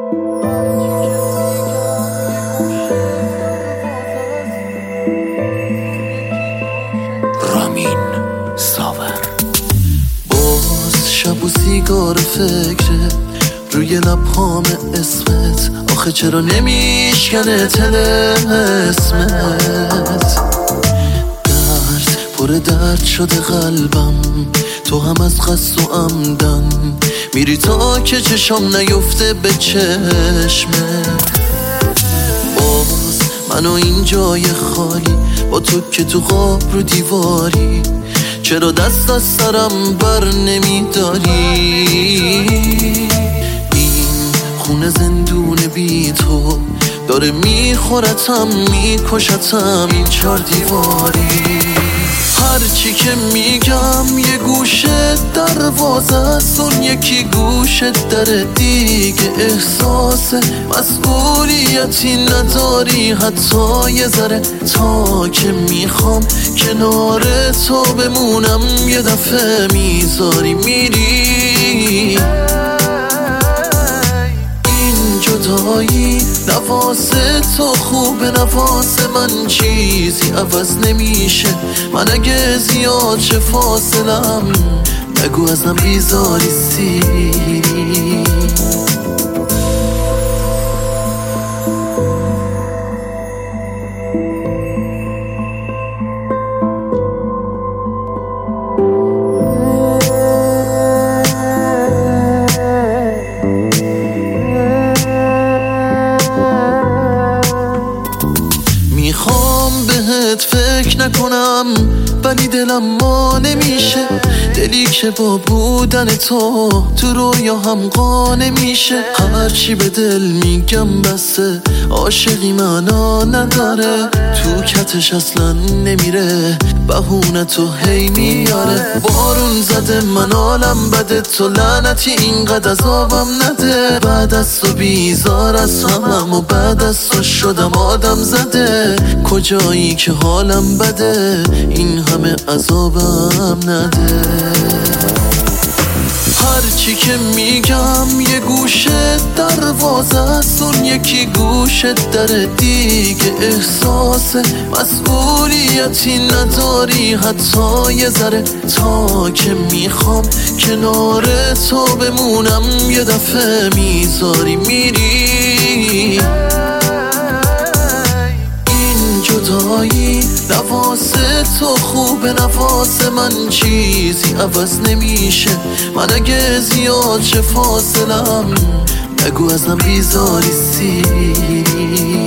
رامین ساور. باز شب و سیگار فکره روی لبهام اسمت، آخه چرا نمیشکنه تل اسمت؟ درد پر درد شده قلبم، تو هم از قصد و عمدن میری تا که چشم نیفته به چشمت. باز من و این جای خالی با تو که تو خواب رو دیواری، چرا دست از سرم بر نمیداری؟ این خونه زندون بی تو داره میخورتم میکشتم، این چار دیواری. هرچی که میگم یه گوشه دروازه است، اون یکی گوشه در دیگه. احساس مسئولیتی نداری حتی یه ذره، تا که میخوام کنار تو بمونم یه دفعه میذاری میری. این جدایی نفاس تو خوبه، نفاس من چیزی عوض نمیشه. من اگه زیاد چه فاصلم نگو ازم بیزاری سیری. میخوام بهت فکر نکنم ولی دلم ما نمیشه، دلی که با بودن تو رویا هم قانع میشه. هرچی به دل میگم بسه، عاشقی معنا نداره، تو کتش اصلا نمیره، بهونه تو هی میاره. بارون زده من عالم بده، تو لعنتی اینقدر عذابم نده. بعد از تو بیزار از همم و بعد از تو شدم آدم زده. کجایی که حالم بده این همه عذابم نده. هرچی که میگم یه گوشه دروازه است، اون یکی گوشه در دیگه. احساس مسئولیتی نداری حتی یه ذره، تا که میخوام کنار تو بمونم یه دفعه میذاری میری. جدایی نفاس تو خوبه، نفاس من چیزی عوض نمیشه. من اگه زیاد چه فاصلم نگو ازم بیزاری سیری.